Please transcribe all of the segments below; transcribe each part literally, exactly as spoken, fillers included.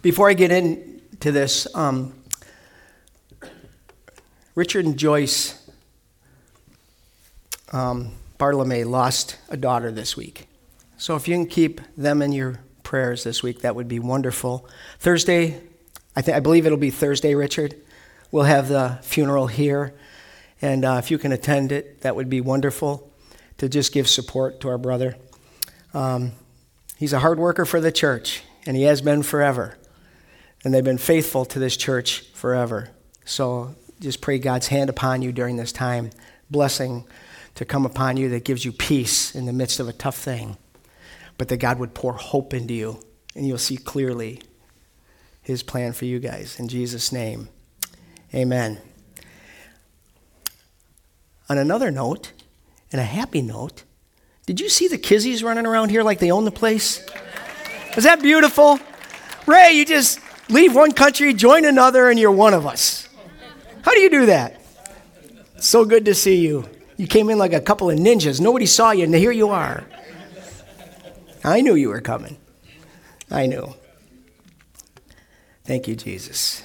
Before I get into this, um, Richard and Joyce um, Bartolome lost a daughter this week. So if you can keep them in your prayers this week, that would be wonderful. Thursday, I think I believe it'll be Thursday, Richard. We'll have the funeral here. And uh, if you can attend it, that would be wonderful to just give support to our brother. Um, he's a hard worker for the church, and he has been forever. And they've been faithful to this church forever. So just pray God's hand upon you during this time. Blessing to come upon you that gives you peace in the midst of a tough thing. But that God would pour hope into you, and you'll see clearly his plan for you guys. In Jesus' name, amen. On another note, and a happy note, did you see the Kizzies running around here like they own the place? Is that beautiful? Ray, you just leave one country, join another, and you're one of us. How do you do that? So good to see you. You came in like a couple of ninjas. Nobody saw you, and here you are. I knew you were coming. I knew. Thank you, Jesus.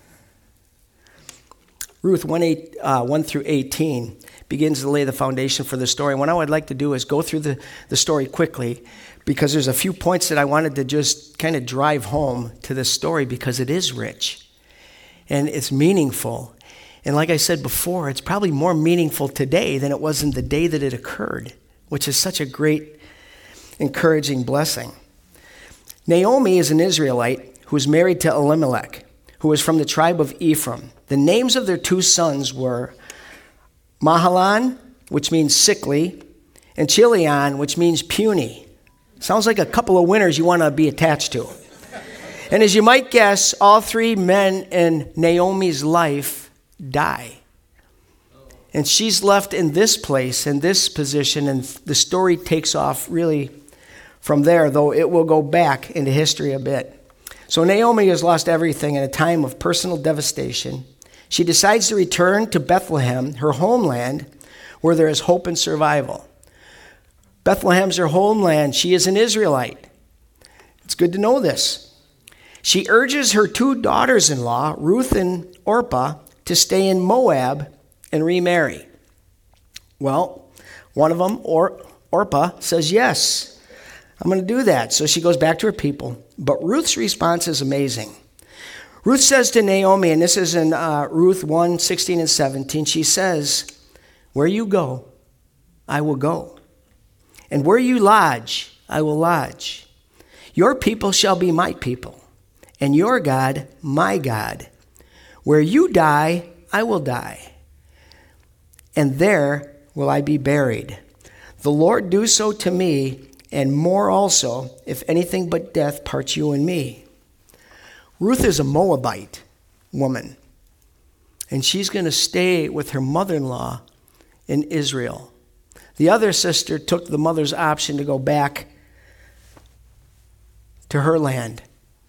Ruth one, eight, uh, one through eighteen begins to lay the foundation for the story. And what I would like to do is go through the, the story quickly, because there's a few points that I wanted to just kind of drive home to this story, because it is rich and it's meaningful. And like I said before, it's probably more meaningful today than it was in the day that it occurred, which is such a great, encouraging blessing. Naomi is an Israelite who was married to Elimelech, who was from the tribe of Ephraim. The names of their two sons were Mahalan, which means sickly, and Chilion, which means puny. Sounds like a couple of winners you want to be attached to. And as you might guess, all three men in Naomi's life die. And she's left in this place, in this position, and the story takes off really from there, though it will go back into history a bit. So Naomi has lost everything in a time of personal devastation. She decides to return to Bethlehem, her homeland, where there is hope and survival. Bethlehem's her homeland. She is an Israelite. It's good to know this. She urges her two daughters-in-law, Ruth and Orpah, to stay in Moab and remarry. Well, one of them, or Orpah, says, yes, I'm going to do that. So she goes back to her people. But Ruth's response is amazing. Ruth says to Naomi, and this is in uh, Ruth one, sixteen and seventeen, she says, where you go, I will go. And where you lodge, I will lodge. Your people shall be my people, and your God, my God. Where you die, I will die, and there will I be buried. The Lord do so to me, and more also, if anything but death parts you and me. Ruth is a Moabite woman, and she's going to stay with her mother-in-law in Israel. The other sister took the mother's option to go back to her land.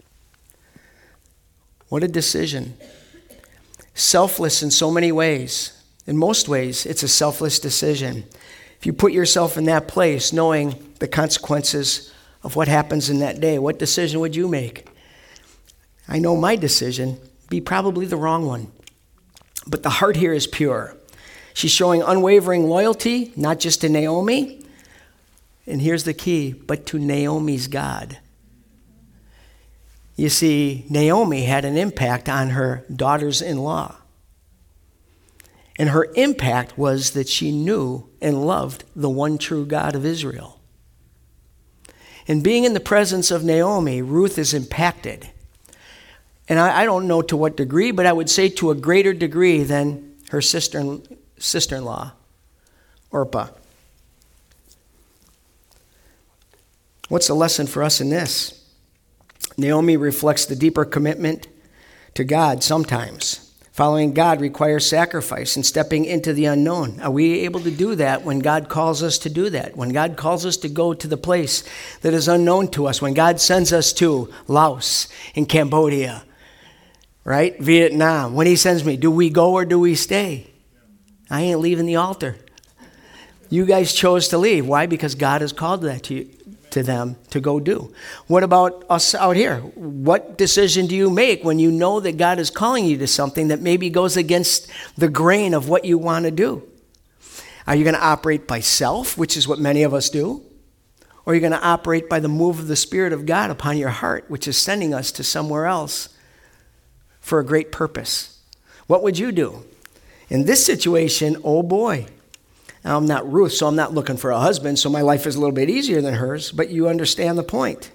What a decision. Selfless in so many ways. In most ways, it's a selfless decision. If you put yourself in that place, knowing the consequences of what happens in that day, what decision would you make? I know my decision be probably the wrong one. But the heart here is pure. She's showing unwavering loyalty, not just to Naomi, and here's the key, but to Naomi's God. You see, Naomi had an impact on her daughters-in-law. And her impact was that she knew and loved the one true God of Israel. And being in the presence of Naomi, Ruth is impacted. And I, I don't know to what degree, but I would say to a greater degree than her sister, sister-in-law, Orpah. What's the lesson for us in this? Naomi reflects the deeper commitment to God sometimes. Following God requires sacrifice and stepping into the unknown. Are we able to do that when God calls us to do that? When God calls us to go to the place that is unknown to us, when God sends us to Laos and Cambodia, right? Vietnam. When he sends me, do we go or do we stay? I ain't leaving the altar. You guys chose to leave. Why? Because God has called that to you, to them to go do. What about us out here? What decision do you make when you know that God is calling you to something that maybe goes against the grain of what you want to do? Are you going to operate by self, which is what many of us do? Or are you going to operate by the move of the Spirit of God upon your heart, which is sending us to somewhere else for a great purpose? What would you do? In this situation, oh boy. Now, I'm not Ruth, so I'm not looking for a husband, so my life is a little bit easier than hers, but you understand the point.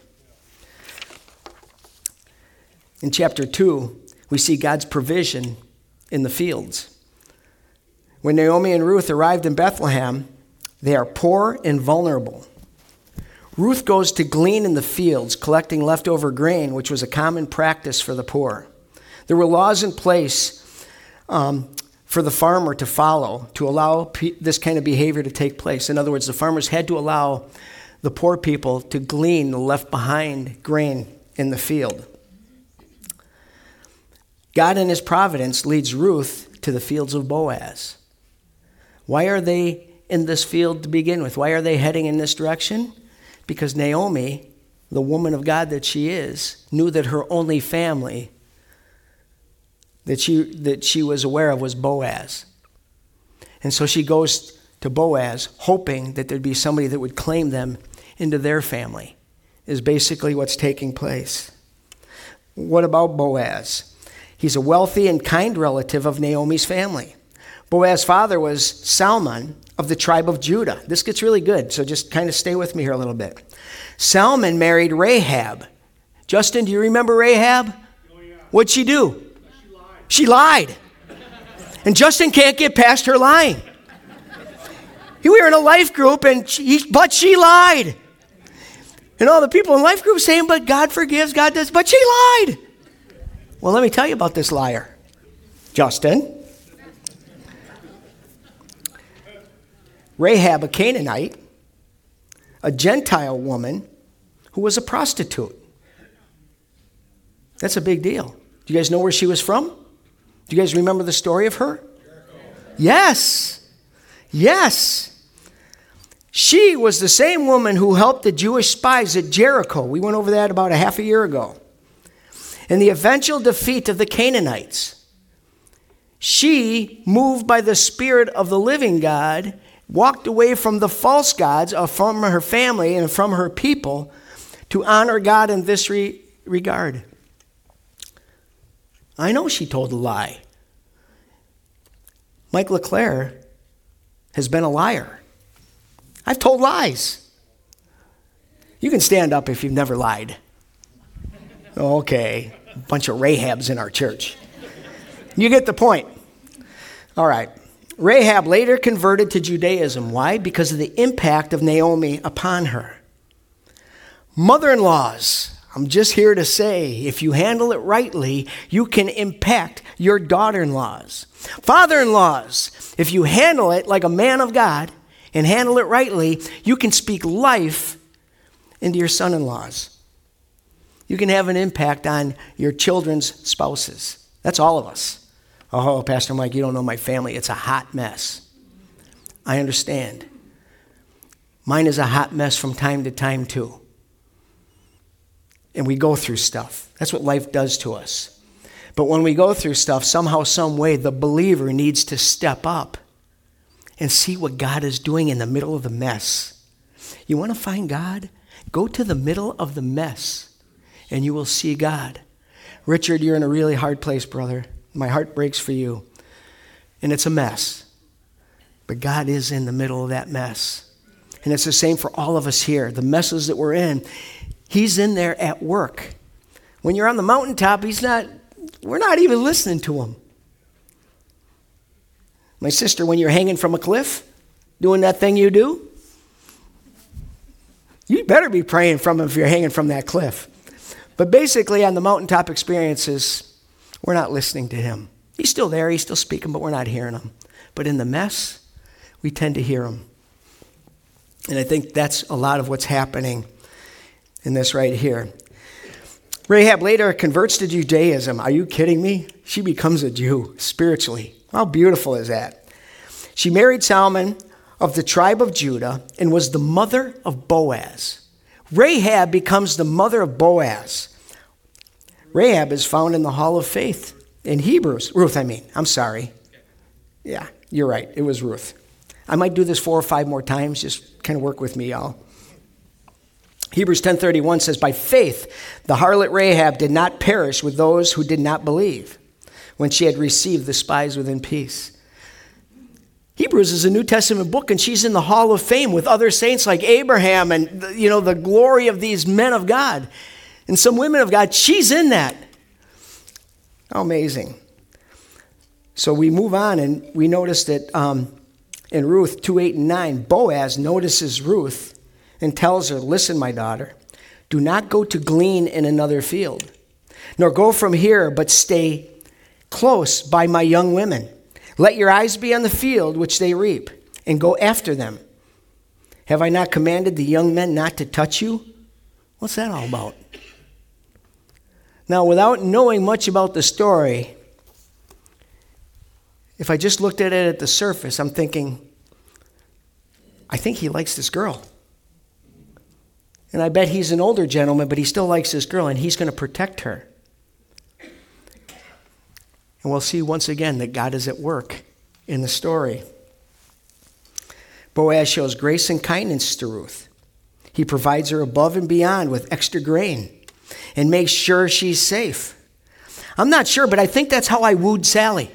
In chapter two, we see God's provision in the fields. When Naomi and Ruth arrived in Bethlehem, they are poor and vulnerable. Ruth goes to glean in the fields, collecting leftover grain, which was a common practice for the poor. There were laws in place um, for the farmer to follow to allow pe- this kind of behavior to take place. In other words, the farmers had to allow the poor people to glean the left behind grain in the field. God in his providence leads Ruth to the fields of Boaz. Why are they in this field to begin with? Why are they heading in this direction? Because Naomi, the woman of God that she is, knew that her only family that she that she was aware of was Boaz. And so she goes to Boaz, hoping that there'd be somebody that would claim them into their family, is basically what's taking place. What about Boaz? He's a wealthy and kind relative of Naomi's family. Boaz's father was Salmon of the tribe of Judah. This gets really good, so just kind of stay with me here a little bit. Salmon married Rahab. Justin, do you remember Rahab? Oh, yeah. What'd she do? She lied. She lied. And Justin can't get past her lying. We were in a life group, and she, but she lied. And all the people in life group saying, but God forgives, God does, but she lied. Well, let me tell you about this liar. Justin. Rahab, a Canaanite, a Gentile woman who was a prostitute. That's a big deal. Do you guys know where she was from? Do you guys remember the story of her? Jericho. Yes. Yes. She was the same woman who helped the Jewish spies at Jericho. We went over that about a half a year ago. In the eventual defeat of the Canaanites, she, moved by the Spirit of the living God, walked away from the false gods, uh, from her family and from her people, to honor God in this re- regard. I know she told a lie. Mike LeClaire has been a liar. I've told lies. You can stand up if you've never lied. Okay, a bunch of Rahabs in our church. You get the point. All right. Rahab later converted to Judaism. Why? Because of the impact of Naomi upon her. Mother-in-laws, I'm just here to say, if you handle it rightly, you can impact your daughter-in-laws. Father-in-laws, if you handle it like a man of God and handle it rightly, you can speak life into your son-in-laws. You can have an impact on your children's spouses. That's all of us. Oh, Pastor Mike, you don't know my family. It's a hot mess. I understand. Mine is a hot mess from time to time, too. And we go through stuff. That's what life does to us. But when we go through stuff, somehow, some way, the believer needs to step up and see what God is doing in the middle of the mess. You want to find God? Go to the middle of the mess, and you will see God. Richard, you're in a really hard place, brother. My heart breaks for you. And it's a mess. But God is in the middle of that mess. And it's the same for all of us here. The messes that we're in, he's in there at work. When you're on the mountaintop, he's not, we're not even listening to him. My sister, when you're hanging from a cliff, doing that thing you do, you better be praying from him if you're hanging from that cliff. But basically, on the mountaintop experiences, we're not listening to him. He's still there, he's still speaking, but we're not hearing him. But in the mess, we tend to hear him. And I think that's a lot of what's happening in this right here. Rahab later converts to Judaism. Are you kidding me? She becomes a Jew spiritually. How beautiful is that? She married Salmon of the tribe of Judah and was the mother of Boaz. Rahab becomes the mother of Boaz. Rahab is found in the Hall of Faith in Hebrews. Ruth, I mean. I'm sorry. Yeah, you're right. It was Ruth. I might do this four or five more times. Just kind of work with me, y'all. Hebrews ten thirty-one says, by faith, the harlot Rahab did not perish with those who did not believe when she had received the spies within peace. Hebrews is a New Testament book, and she's in the Hall of Fame with other saints like Abraham and, you know, the glory of these men of God and some women of God. She's in that. How amazing. So we move on, and we notice that um, in Ruth two, eight, and nine, Boaz notices Ruth and tells her, listen, my daughter, do not go to glean in another field, nor go from here, but stay close by my young women. Let your eyes be on the field which they reap, and go after them. Have I not commanded the young men not to touch you? What's that all about? Now, without knowing much about the story, if I just looked at it at the surface, I'm thinking, I think he likes this girl. And I bet he's an older gentleman, but he still likes this girl, and he's going to protect her. And we'll see once again that God is at work in the story. Boaz shows grace and kindness to Ruth. He provides her above and beyond with extra grain and makes sure she's safe. I'm not sure, but I think that's how I wooed Sally.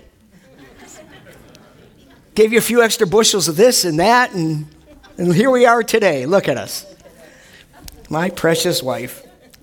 Gave you a few extra bushels of this and that, and, and here we are today. Look at us. My precious wife.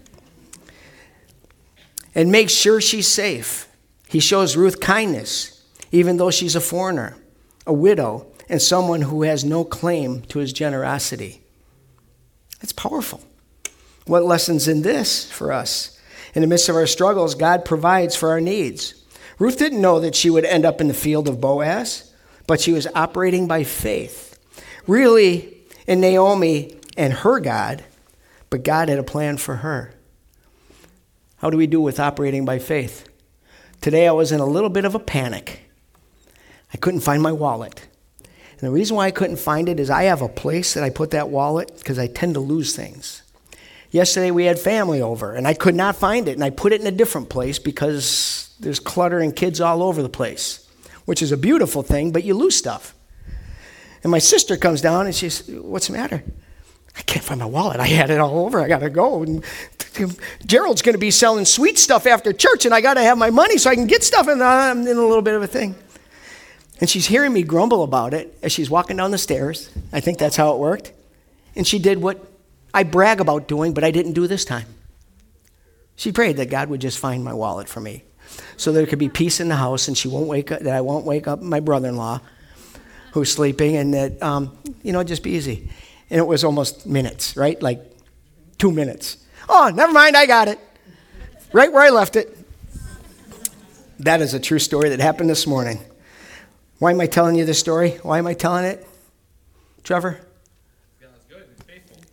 And makes sure she's safe. He shows Ruth kindness, even though she's a foreigner, a widow, and someone who has no claim to his generosity. It's powerful. What lessons in this for us? In the midst of our struggles, God provides for our needs. Ruth didn't know that she would end up in the field of Boaz, but she was operating by faith. Really, in Naomi and her God, but God had a plan for her. How do we do with operating by faith? Today I was in a little bit of a panic. I couldn't find my wallet. And the reason why I couldn't find it is I have a place that I put that wallet because I tend to lose things. Yesterday we had family over and I could not find it, and I put it in a different place because there's clutter and kids all over the place, which is a beautiful thing, but you lose stuff. And my sister comes down and she says, what's the matter? I can't find my wallet. I had it all over. I got to go. And Gerald's going to be selling sweet stuff after church, and I got to have my money so I can get stuff. And I'm in a little bit of a thing. And she's hearing me grumble about it as she's walking down the stairs. I think that's how it worked. And she did what I brag about doing, but I didn't do this time. She prayed that God would just find my wallet for me so there could be peace in the house, and she won't wake up, that I won't wake up my brother-in-law who's sleeping, and that, um, you know, just be easy. And it was almost minutes, right? Like two minutes. Oh, never mind, I got it. Right where I left it. That is a true story that happened this morning. Why am I telling you this story? Why am I telling it? Trevor? Yeah, it's good. It's faithful.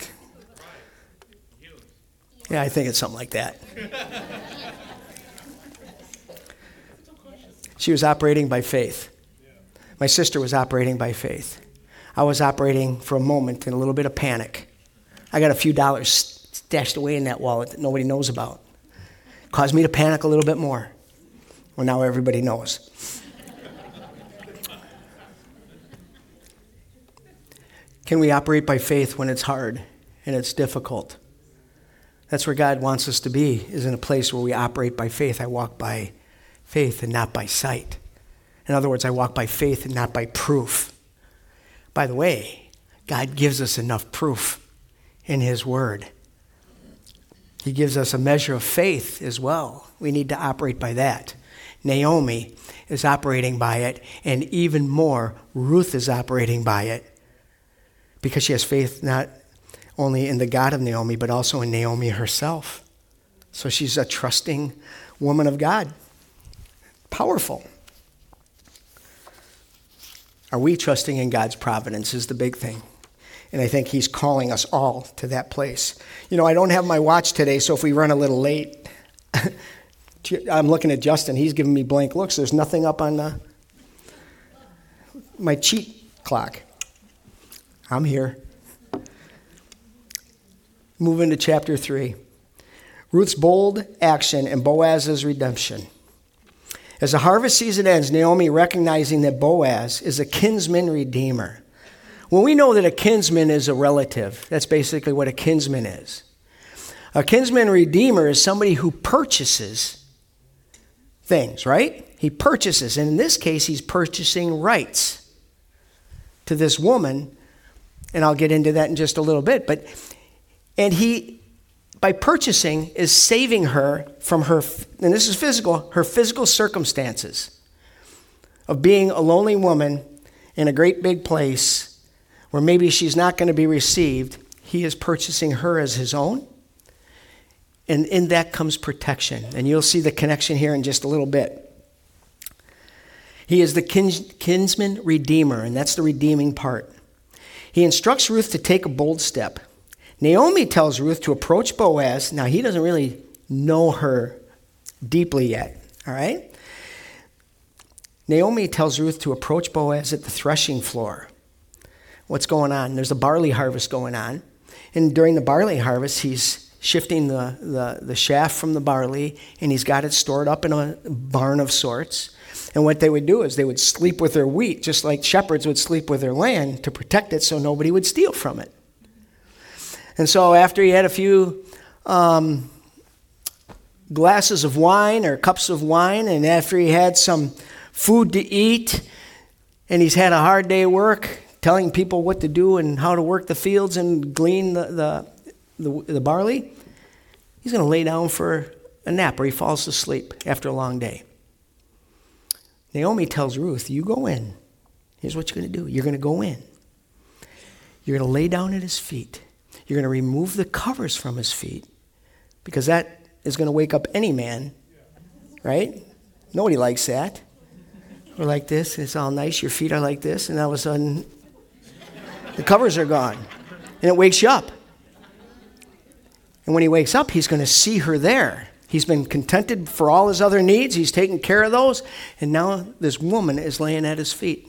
Yeah, I think it's something like that. She was operating by faith. My sister was operating by faith. I was operating for a moment in a little bit of panic. I got a few dollars stashed away in that wallet that nobody knows about. Caused me to panic a little bit more. Well, now everybody knows. Can we operate by faith when it's hard and it's difficult? That's where God wants us to be, is in a place where we operate by faith. I walk by faith and not by sight. In other words, I walk by faith and not by proof. By the way, God gives us enough proof in his word. He gives us a measure of faith as well. We need to operate by that. Naomi is operating by it, and even more, Ruth is operating by it because she has faith not only in the God of Naomi, but also in Naomi herself. So she's a trusting woman of God. Powerful. Are we trusting in God's providence is the big thing. And I think he's calling us all to that place. You know, I don't have my watch today, so if we run a little late, I'm looking at Justin. He's giving me blank looks. There's nothing up on the, my cheat clock. I'm here. move into chapter three. Ruth's bold action and Boaz's redemption. As the harvest season ends, Naomi recognizing that Boaz is a kinsman redeemer. Well, we know that a kinsman is a relative. That's basically what a kinsman is. A kinsman redeemer is somebody who purchases things, right? He purchases. And in this case, he's purchasing rights to this woman. And I'll get into that in just a little bit. But, and he, by purchasing, is saving her from her, and this is physical, her physical circumstances of being a lonely woman in a great big place where maybe she's not going to be received. He is purchasing her as his own. And in that comes protection. And you'll see the connection here in just a little bit. He is the kins- kinsman redeemer, and that's the redeeming part. He instructs Ruth to take a bold step. Naomi tells Ruth to approach Boaz. Now, he doesn't really know her deeply yet, all right? Naomi tells Ruth to approach Boaz at the threshing floor. What's going on? There's a barley harvest going on. And during the barley harvest, he's shifting the, the, the chaff from the barley, and he's got it stored up in a barn of sorts. And what they would do is they would sleep with their wheat, just like shepherds would sleep with their land to protect it so nobody would steal from it. And so after he had a few um, glasses of wine or cups of wine, and after he had some food to eat, and he's had a hard day at work, telling people what to do and how to work the fields and glean the, the The, the barley, he's going to lay down for a nap or he falls asleep after a long day. Naomi tells Ruth, you go in. Here's what you're going to do. You're going to go in. You're going to lay down at his feet. You're going to remove the covers from his feet because that is going to wake up any man, right? Nobody likes that. We're like this. It's all nice. Your feet are like this. And all of a sudden, the covers are gone. And it wakes you up. And when he wakes up, he's going to see her there. He's been contented for all his other needs. He's taken care of those. And now this woman is laying at his feet.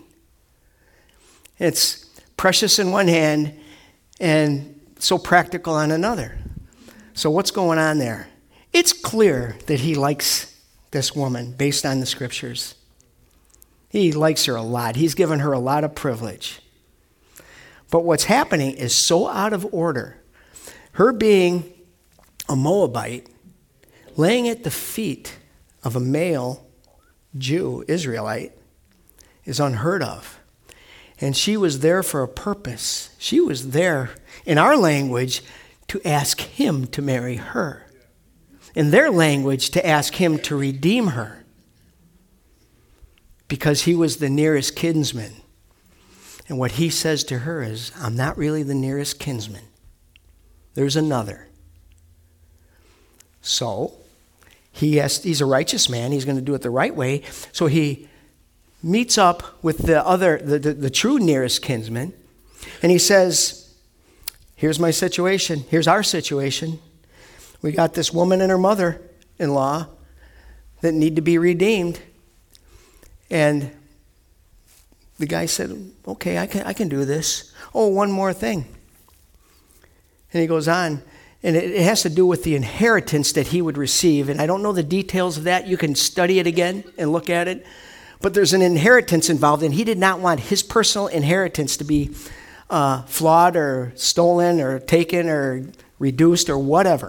It's precious in one hand and so practical on another. So what's going on there? It's clear that he likes this woman based on the scriptures. He likes her a lot. He's given her a lot of privilege. But what's happening is so out of order. Her being a Moabite, laying at the feet of a male Jew, Israelite, is unheard of. And she was there for a purpose. She was there, in our language, to ask him to marry her. In their language, to ask him to redeem her. Because he was the nearest kinsman. And what he says to her is, I'm not really the nearest kinsman. There's another. So, he has, he's a righteous man. He's going to do it the right way. So he meets up with the other, the, the, the true nearest kinsman. And he says, here's my situation. Here's our situation. We got this woman and her mother-in-law that need to be redeemed. And the guy said, okay, I can, I can do this. Oh, one more thing. And he goes on, and it has to do with the inheritance that he would receive. And I don't know the details of that. You can study it again and look at it. But there's an inheritance involved, and he did not want his personal inheritance to be uh, flawed or stolen or taken or reduced or whatever.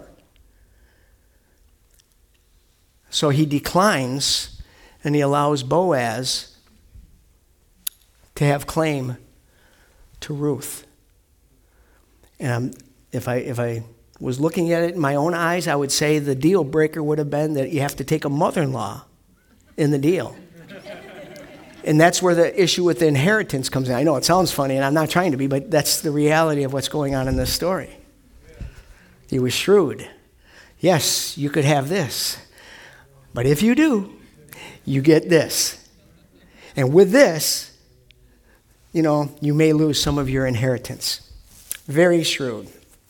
So he declines, and he allows Boaz to have claim to Ruth. And I'm, if I if I was looking at it in my own eyes, I would say the deal breaker would have been that you have to take a mother-in-law in the deal. And that's where the issue with the inheritance comes in. I know it sounds funny, and I'm not trying to be, but that's the reality of what's going on in this story. He was shrewd. Yes, you could have this. But if you do, you get this. And with this, you know, you may lose some of your inheritance. Very shrewd.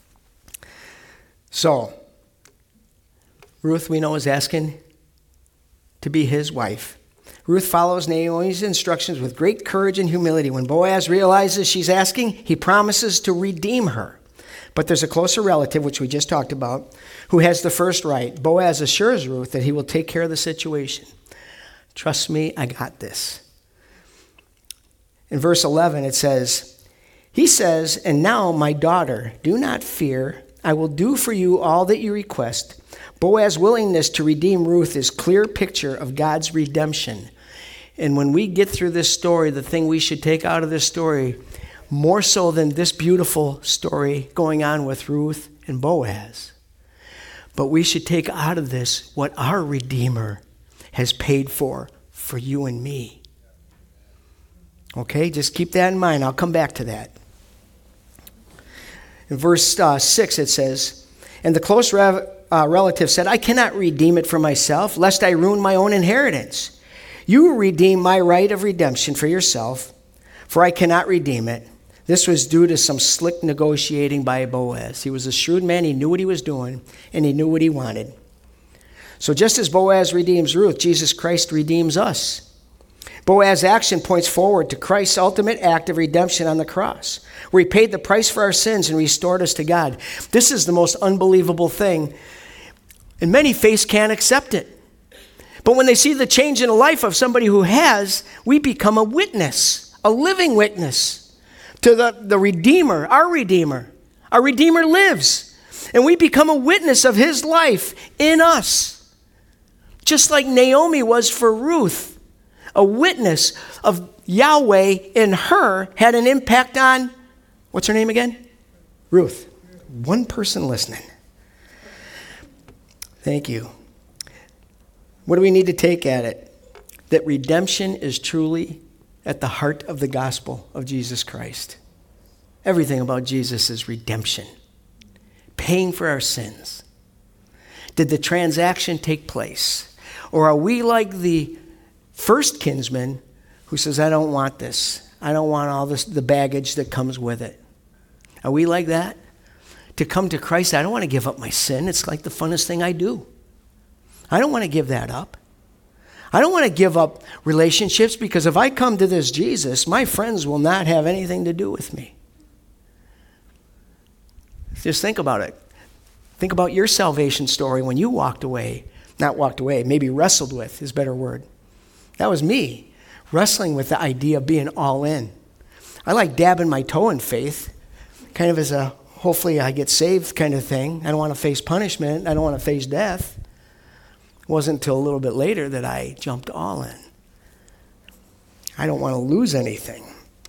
So, Ruth, we know, is asking to be his wife. Ruth follows Naomi's instructions with great courage and humility. When Boaz realizes she's asking, he promises to redeem her. But there's a closer relative, which we just talked about, who has the first right. Boaz assures Ruth that he will take care of the situation. Trust me, I got this. In verse eleven, it says, he says, and now, my daughter, do not fear. I will do for you all that you request. Boaz's willingness to redeem Ruth is a clear picture of God's redemption. And when we get through this story, the thing we should take out of this story, more so than this beautiful story going on with Ruth and Boaz, but we should take out of this what our Redeemer has paid for, for you and me. Okay, just keep that in mind. I'll come back to that. In verse uh, six, it says, and the close rev- uh, relative said, I cannot redeem it for myself, lest I ruin my own inheritance. You redeem my right of redemption for yourself, for I cannot redeem it. This was due to some slick negotiating by Boaz. He was a shrewd man. He knew what he was doing, and he knew what he wanted. So just as Boaz redeems Ruth, Jesus Christ redeems us. Boaz's action points forward to Christ's ultimate act of redemption on the cross, where he paid the price for our sins and restored us to God. This is the most unbelievable thing, and many faiths can't accept it. But when they see the change in the life of somebody who has, we become a witness, a living witness to the, the Redeemer, our Redeemer. Our Redeemer lives, and we become a witness of his life in us, just like Naomi was for Ruth. A witness of Yahweh in her had an impact on, what's her name again? Ruth. One person listening. Thank you. What do we need to take at it? That redemption is truly at the heart of the gospel of Jesus Christ. Everything about Jesus is redemption. Paying for our sins. Did the transaction take place? Or are we like the first kinsman who says, I don't want this. I don't want all this, the baggage that comes with it. Are we like that? To come to Christ, I don't want to give up my sin. It's like the funnest thing I do. I don't want to give that up. I don't want to give up relationships, because if I come to this Jesus, my friends will not have anything to do with me. Just think about it. Think about your salvation story when you walked away. Not walked away, maybe wrestled with is a better word. That was me, wrestling with the idea of being all in. I like dabbing my toe in faith, kind of as a hopefully I get saved kind of thing. I don't want to face punishment. I don't want to face death. It wasn't until a little bit later that I jumped all in. I don't want to lose anything.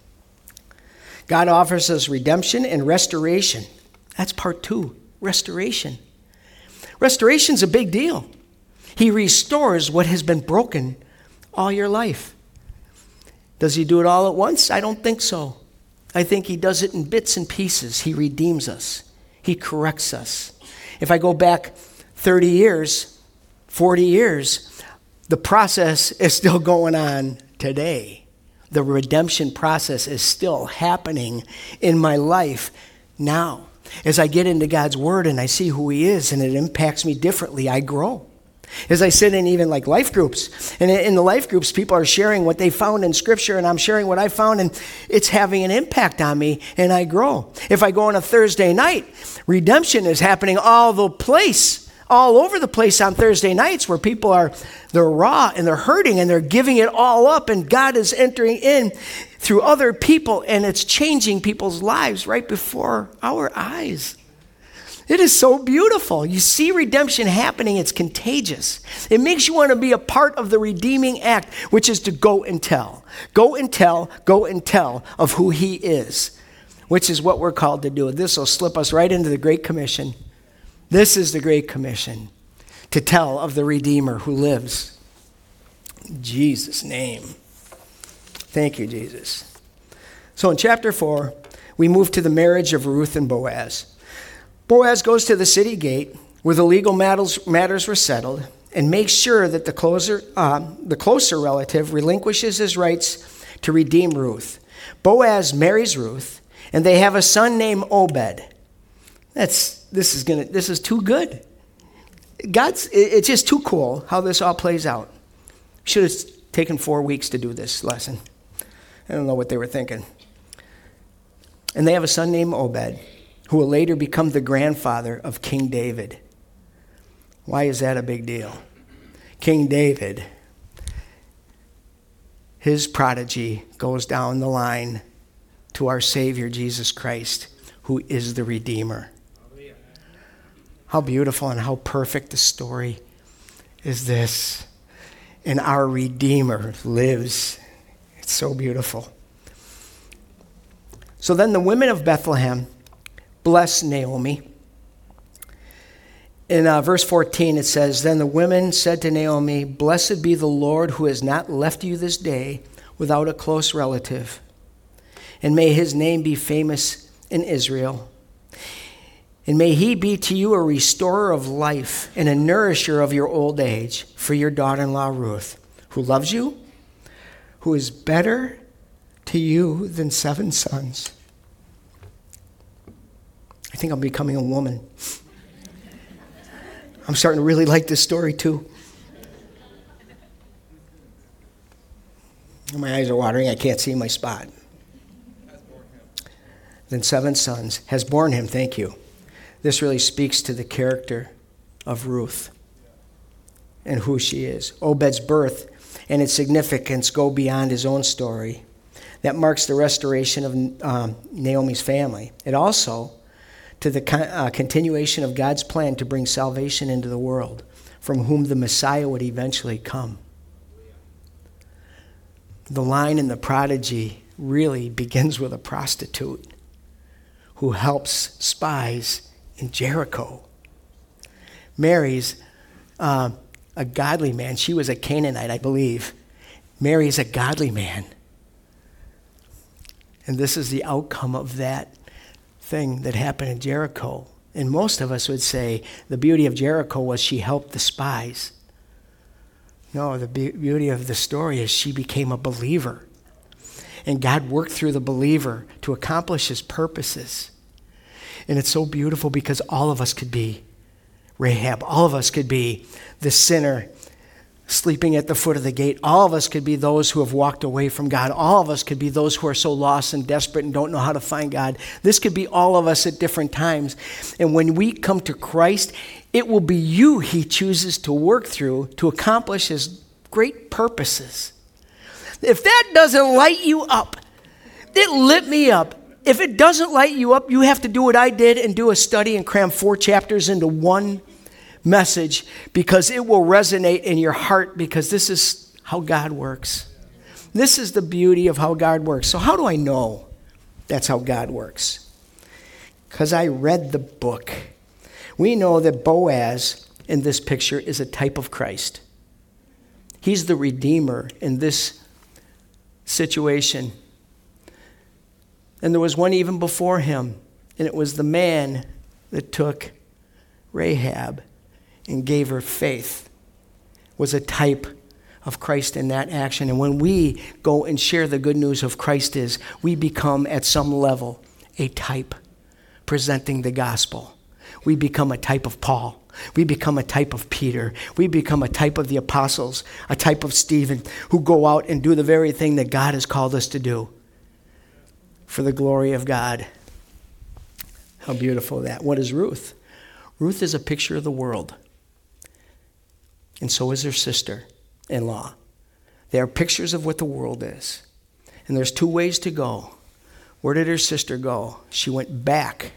God offers us redemption and restoration. That's part two, restoration. Restoration's a big deal. He restores what has been broken all your life. Does he do it all at once? I don't think so. I think he does it in bits and pieces. He redeems us. He corrects us. If I go back thirty years, forty years, the process is still going on today. The redemption process is still happening in my life now. As I get into God's word and I see who he is and it impacts me differently, I grow. As I sit in even like life groups, and in the life groups, people are sharing what they found in Scripture, and I'm sharing what I found, and it's having an impact on me, and I grow. If I go on a Thursday night, redemption is happening all the place, all over the place on Thursday nights, where people are, they're raw, and they're hurting, and they're giving it all up, and God is entering in through other people, and it's changing people's lives right before our eyes. It is so beautiful. You see redemption happening. It's contagious. It makes you want to be a part of the redeeming act, which is to go and tell. Go and tell, go and tell of who he is, which is what we're called to do. This will slip us right into the Great Commission. This is the Great Commission, to tell of the Redeemer who lives. In Jesus' name. Thank you, Jesus. So in chapter four, we move to the marriage of Ruth and Boaz. Boaz goes to the city gate where the legal matters, matters were settled and makes sure that the closer, uh, the closer relative relinquishes his rights to redeem Ruth. Boaz marries Ruth, and they have a son named Obed. That's this is gonna this is too good. God's it's just too cool how this all plays out. Should have taken four weeks to do this lesson. I don't know what they were thinking. And they have a son named Obed. who will later become the grandfather of King David. Why is that a big deal? King David, his prodigy goes down the line to our Savior, Jesus Christ, who is the Redeemer. How beautiful and how perfect the story is this. And our Redeemer lives. It's so beautiful. So then the women of Bethlehem bless Naomi. In uh, verse fourteen, it says, Then the women said to Naomi, Blessed be the Lord who has not left you this day without a close relative. And may his name be famous in Israel. And may he be to you a restorer of life and a nourisher of your old age for your daughter-in-law Ruth, who loves you, who is better to you than seven sons. I think I'm becoming a woman. I'm starting to really like this story too. My eyes are watering. I can't see my spot. Then seven sons has borne him. Thank you. This really speaks to the character of Ruth and who she is. Obed's birth and its significance go beyond his own story. That marks the restoration of um, Naomi's family. It also to the con- uh, continuation of God's plan to bring salvation into the world, from whom the Messiah would eventually come. The line in the prodigy really begins with a prostitute who helps spies in Jericho. Mary's uh, a godly man. She was a Canaanite, I believe. Mary's a godly man. And this is the outcome of that thing that happened in Jericho. And most of us would say the beauty of Jericho was she helped the spies. No, the be- beauty of the story is she became a believer. And God worked through the believer to accomplish his purposes. And it's so beautiful because all of us could be Rahab. All of us could be the sinner sleeping at the foot of the gate. All of us could be those who have walked away from God. All of us could be those who are so lost and desperate and don't know how to find God. This could be all of us at different times. And when we come to Christ, it will be you he chooses to work through to accomplish his great purposes. If that doesn't light you up, it lit me up. If it doesn't light you up, you have to do what I did and do a study and cram four chapters into one message, because it will resonate in your heart, because this is how God works. This is the beauty of how God works. So how do I know that's how God works? Because I read the book. We know that Boaz in this picture is a type of Christ. He's the Redeemer in this situation. And there was one even before him, and it was the man that took Rahab and gave her faith, was a type of Christ in that action. And when we go and share the good news of Christ is, we become at some level a type presenting the gospel. We become a type of Paul. We become a type of Peter. We become a type of the apostles, a type of Stephen, who go out and do the very thing that God has called us to do for the glory of God. How beautiful that. What is Ruth? Ruth is a picture of the world. And so is her sister-in-law. They are pictures of what the world is. And there's two ways to go. Where did her sister go? She went back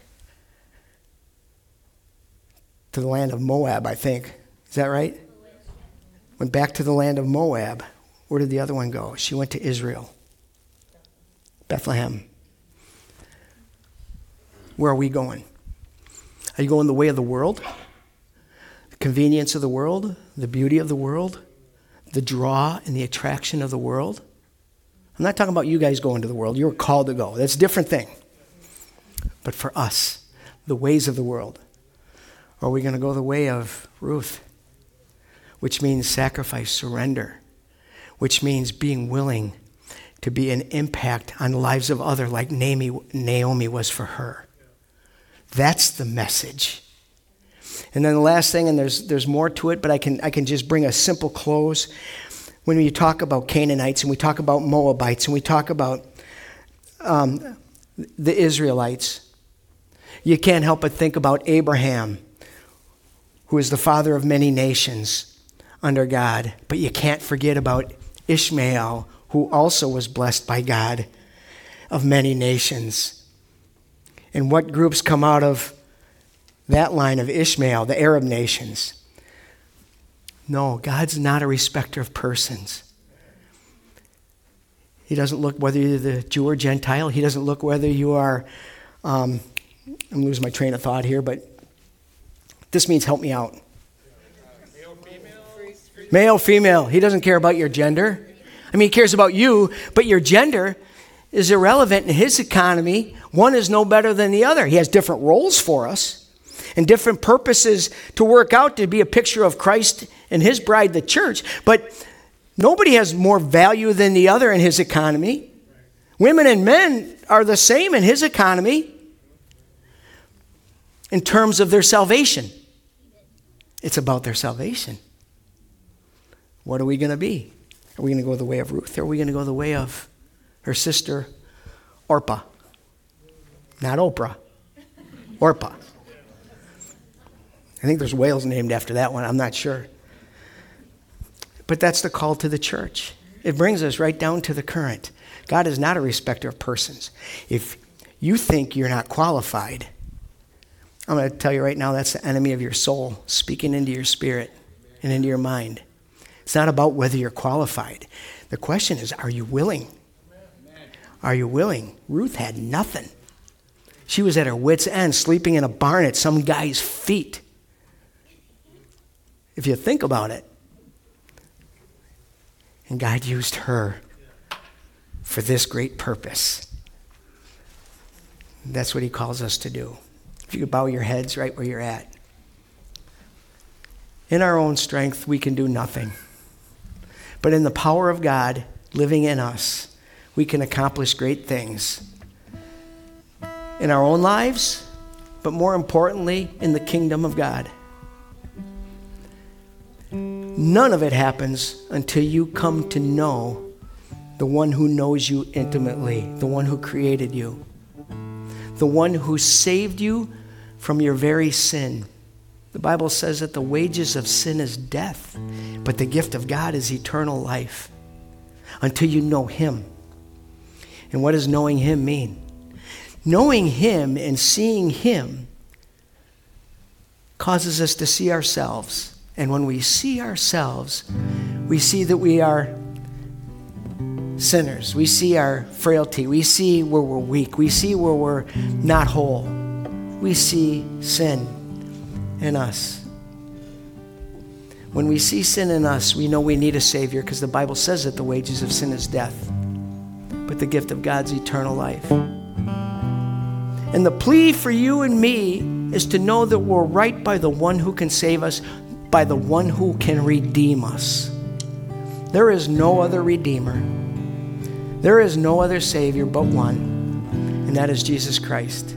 to the land of Moab, I think. Is that right? Went back to the land of Moab. Where did the other one go? She went to Israel. Bethlehem. Where are we going? Are you going the way of the world? The convenience of the world? The beauty of the world? The draw and the attraction of the world? I'm not talking about you guys going to the world. You're called to go. That's a different thing. But for us, the ways of the world. Are we going to go the way of Ruth? Which means sacrifice, surrender. Which means being willing to be an impact on the lives of others like Naomi was for her. That's the message. And then the last thing, and there's there's more to it, but I can I can just bring a simple close. When we talk about Canaanites and we talk about Moabites and we talk about um, the Israelites, You can't help but think about Abraham, who is the father of many nations under God. But you can't forget about Ishmael, who also was blessed by God of many nations. And what groups come out of that line of Ishmael, the Arab nations? No, God's not a respecter of persons. He doesn't look whether you're the Jew or Gentile. He doesn't look whether you are, um, I'm losing my train of thought here, but this means help me out. Male, female. Male, female. He doesn't care about your gender. I mean, he cares about you, but your gender is irrelevant in his economy. One is no better than the other. He has different roles for us and different purposes to work out to be a picture of Christ and his bride, the church. But nobody has more value than the other in his economy. Women and men are the same in his economy in terms of their salvation. It's about their salvation. What are we going to be? Are we going to go the way of Ruth, or are we going to go the way of her sister, Orpah? Not Oprah. Orpah. I think there's whales named after that one. I'm not sure. But that's the call to the church. It brings us right down to the current. God is not a respecter of persons. If you think you're not qualified, I'm going to tell you right now, that's the enemy of your soul speaking into your spirit and into your mind. It's not about whether you're qualified. The question is, are you willing? Are you willing? Ruth had nothing. She was at her wit's end, sleeping in a barn at some guy's feet. If you think about it. And God used her for this great purpose. That's what he calls us to do. If you could bow your heads right where you're at. In our own strength, we can do nothing. But in the power of God living in us, we can accomplish great things. In our own lives, but more importantly, in the kingdom of God. None of it happens until you come to know the one who knows you intimately, the one who created you, the one who saved you from your very sin. The Bible says that the wages of sin is death, but the gift of God is eternal life until you know him. And what does knowing him mean? Knowing him and seeing him causes us to see ourselves. And when we see ourselves, we see that we are sinners. We see our frailty. We see where we're weak. We see where we're not whole. We see sin in us. When we see sin in us, we know we need a Savior because the Bible says that the wages of sin is death, but the gift of God's eternal life. And the plea for you and me is to know that we're right by the one who can save us, by the one who can redeem us. There is no other Redeemer. There is no other Savior but one, and that is Jesus Christ.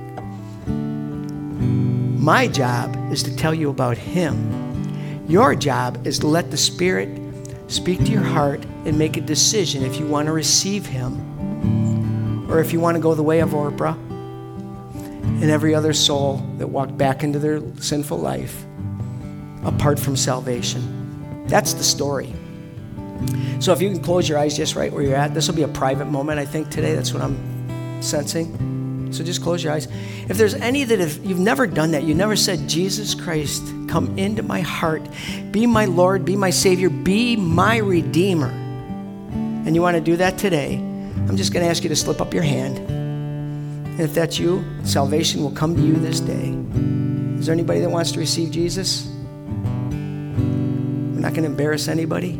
My job is to tell you about him. Your job is to let the Spirit speak to your heart and make a decision if you want to receive him or if you want to go the way of Orpah and every other soul that walked back into their sinful life apart from salvation. That's the story. So if you can close your eyes just right where you're at, this will be a private moment, I think, today. That's what I'm sensing. So just close your eyes. If there's any that if you've never done that, you never said, Jesus Christ, come into my heart, be my Lord, be my Savior, be my Redeemer, and you want to do that today, I'm just going to ask you to slip up your hand. And if that's you, salvation will come to you this day. Is there anybody that wants to receive Jesus? We're not going to embarrass anybody.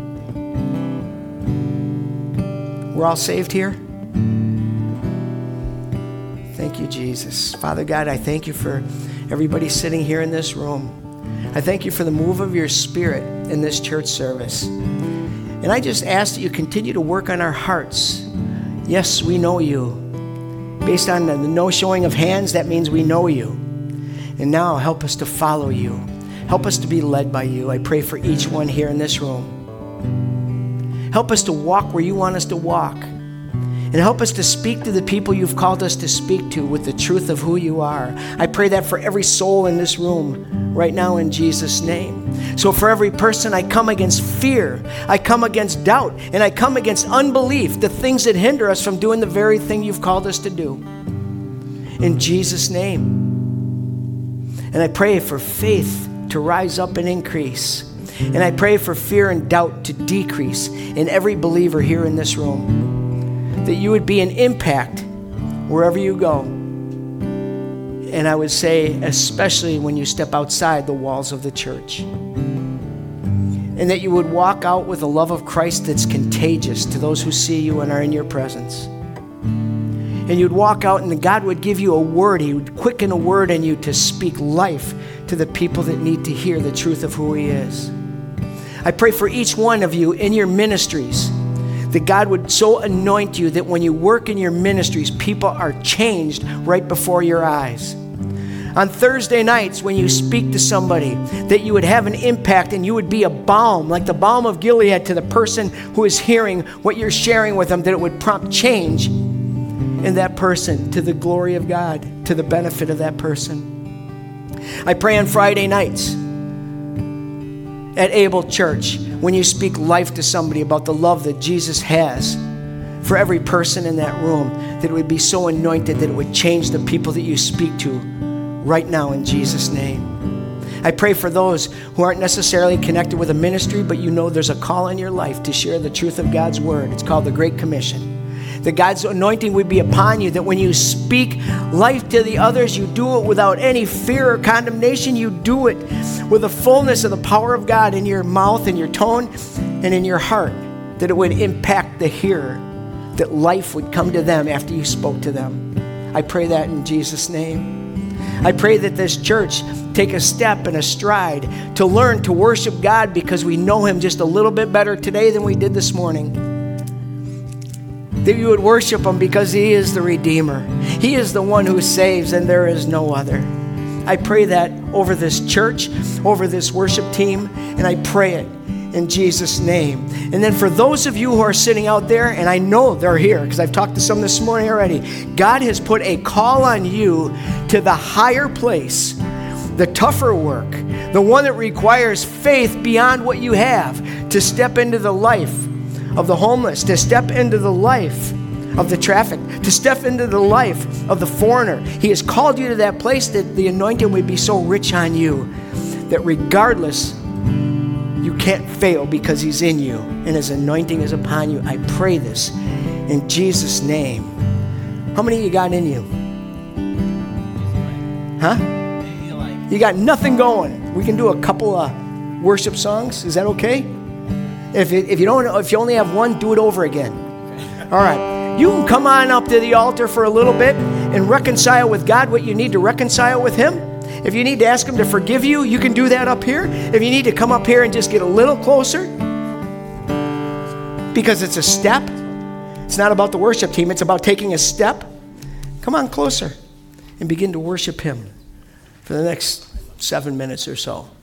We're all saved here? Thank you, Jesus. Father God, I thank you for everybody sitting here in this room. I thank you for the move of your Spirit in this church service. And I just ask that you continue to work on our hearts. Yes, we know you. Based on the no showing of hands, that means we know you. And now help us to follow you. Help us to be led by you. I pray for each one here in this room. Help us to walk where you want us to walk And help us to speak to the people you've called us to speak to with the truth of who you are. I pray that for every soul in this room right now in Jesus' name. So for every person, I come against fear, I come against doubt, and I come against unbelief, the things that hinder us from doing the very thing you've called us to do. In Jesus' name. And I pray for faith to rise up and increase. And I pray for fear and doubt to decrease in every believer here in this room. That you would be an impact wherever you go. And I would say, especially when you step outside the walls of the church. And that you would walk out with a love of Christ that's contagious to those who see you and are in your presence. And you'd walk out and God would give you a word. He would quicken a word in you to speak life to the people that need to hear the truth of who He is. I pray for each one of you in your ministries, that God would so anoint you that when you work in your ministries, people are changed right before your eyes. On Thursday nights, when you speak to somebody, that you would have an impact and you would be a balm, like the balm of Gilead to the person who is hearing what you're sharing with them, that it would prompt change in that person to the glory of God, to the benefit of that person. I pray on Friday nights at Able Church, when you speak life to somebody about the love that Jesus has for every person in that room, that it would be so anointed that it would change the people that you speak to right now in Jesus' name. I pray for those who aren't necessarily connected with a ministry, but you know there's a call in your life to share the truth of God's word. It's called the Great Commission. That God's anointing would be upon you, that when you speak life to the others, you do it without any fear or condemnation. You do it with the fullness of the power of God in your mouth, in your tone, and in your heart, that it would impact the hearer, that life would come to them after you spoke to them. I pray that in Jesus' name. I pray that this church take a step and a stride to learn to worship God because we know Him just a little bit better today than we did this morning. That you would worship Him because He is the Redeemer. He is the one who saves, and there is no other. I pray that over this church, over this worship team, and I pray it in Jesus' name. And then for those of you who are sitting out there, and I know they're here because I've talked to some this morning already, God has put a call on you to the higher place, the tougher work, the one that requires faith beyond what you have, to step into the life of the homeless, to step into the life of the trafficked, to step into the life of the foreigner. He has called you to that place that the anointing would be so rich on you that regardless, you can't fail because He's in you and His anointing is upon you. I pray this in Jesus' name. How many of you got in you? Huh? You got nothing going. We can do a couple of worship songs. Is that okay? If it, if you don't, if you only have one, do it over again. All right. You can come on up to the altar for a little bit and reconcile with God what you need to reconcile with Him. If you need to ask Him to forgive you, you can do that up here. If you need to come up here and just get a little closer, because it's a step. It's not about the worship team. It's about taking a step. Come on closer and begin to worship Him for the next seven minutes or so.